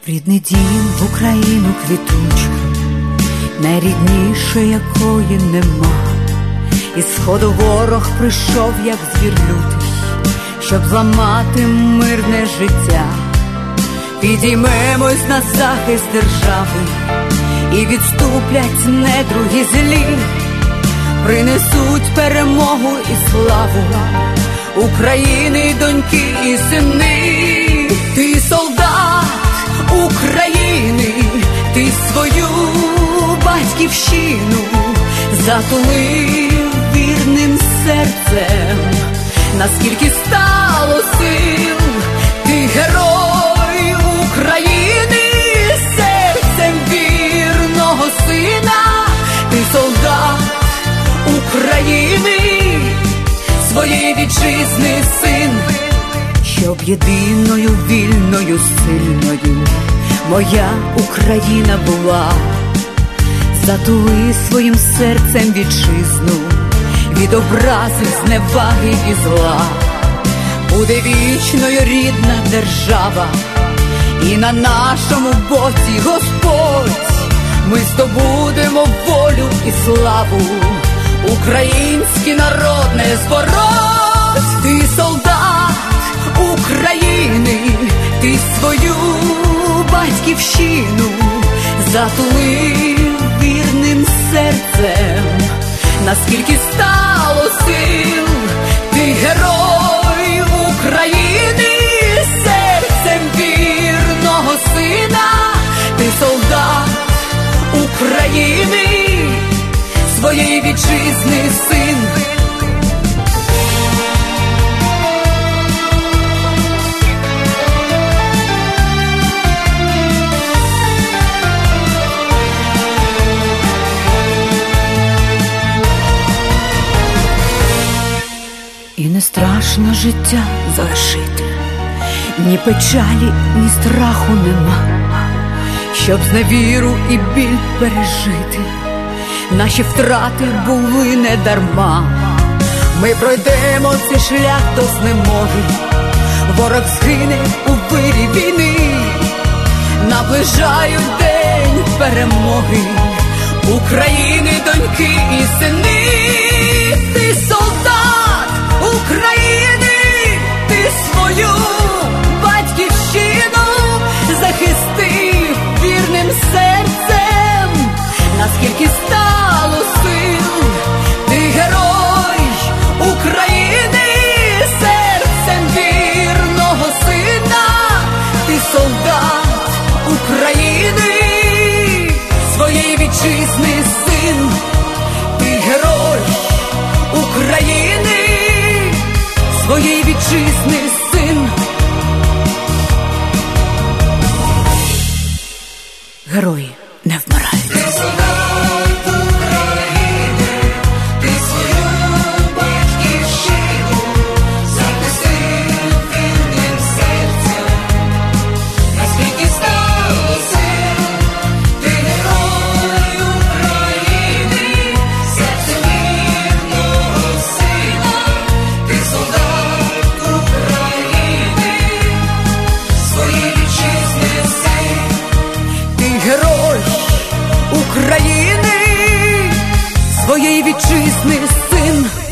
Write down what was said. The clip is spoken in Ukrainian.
Рідний дім в Україну квітучу, найрідніше якої нема. Із сходу ворог прийшов, як звір лютий, щоб зламати мирне життя. Підіймемось на захист держави, і відступлять недруги злі, принесуть перемогу і славу України, доньки і сини. Ти солдат України, ти свою батьківщину затулив вірним серцем, наскільки стало сил. Ти герой України, серцем вірного сина. Ти солдат України, своєї вітчизни син, щоб єдиною, вільною, сильною моя Україна була. Затули своїм серцем вітчизну від образи, зневаги і зла. Буде вічною рідна держава, і на нашому боці Господь. Ми здобудемо волю і славу, український народ не збороть. Ти солдат України, ти свою батьківщину затулив вірним серцем, наскільки стало сил. Ти герой України, серцем вірного сина. Ти солдат України, своєї вітчизни син. І не страшно життя залишити, ні печалі, ні страху нема, щоб зневіру і біль пережити. Наші втрати були не дарма. Ми пройдемо цей шлях до знемоги, ворог згине у вирі війни. Наближають день перемоги України, доньки і сини. Ти солдат України, ти свою батьківщину захистив вірним серцем, наскільки стало сил. Ти герой України, серцем вірного сина. Ти солдат України, своєї вітчизни син. Ти герой України, своєї вітчизни син. Герої не вмирають. України, своєї вітчизни син.